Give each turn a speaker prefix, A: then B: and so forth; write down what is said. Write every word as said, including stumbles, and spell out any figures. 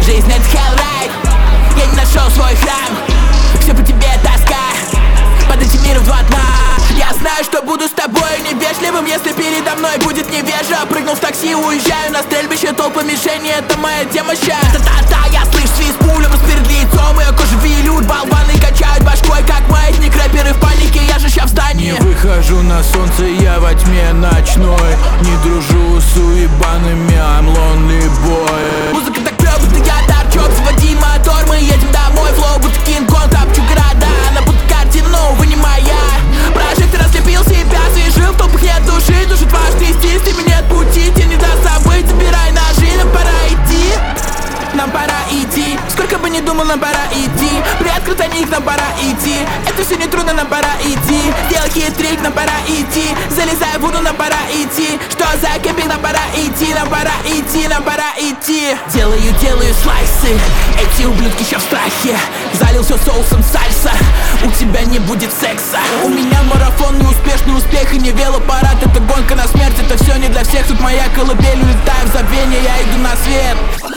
A: Жизнь это hellride, я не нашел свой храм. Все по тебе тоска, под этим миром два дна. Я знаю, что буду с тобой невежливым, если передо мной будет невежа. Прыгнул в такси, уезжаю на стрельбище, толпа мишени, это моя тема ща. Та-та-та, я слышу свист пулем перед лицом, ее кожа вилют, болваны качают башкой, как маятник, рэперы в панике, я же ща в здании.
B: Не выхожу на солнце, я во тьме ночной, не дружу с уебанами, I'm lonely boy.
A: Музыка так прёт, будто я торчок, заводи мотор, мы едем домой. Флоу, будто Кинг-Конг, топчу города, на картину, вы не моя. Прожектор ослепил себя, свежил, в толпах нет души, душит важный стиль, с ними нет пути, тебе не даст забыть, забирай ножи, нам пора идти. Нам пора идти, сколько бы ни думал, нам пора идти. Приоткрыт них, нам пора идти. Это все не трудно, нам пора идти. Делай хитрик, нам пора идти. Залезай в воду, нам пора идти. Что за кемпинг, нам пора идти. Нам пора идти, нам пора идти. Делаю, делаю слайсы, эти ублюдки еще в страхе. Залил все соусом сальса, у тебя не будет секса. У меня марафон, неуспешный успех и не велопарад. Это гонка на смерть, это все не для всех. Тут моя колыбель, улетаю в забвение, я иду на свет.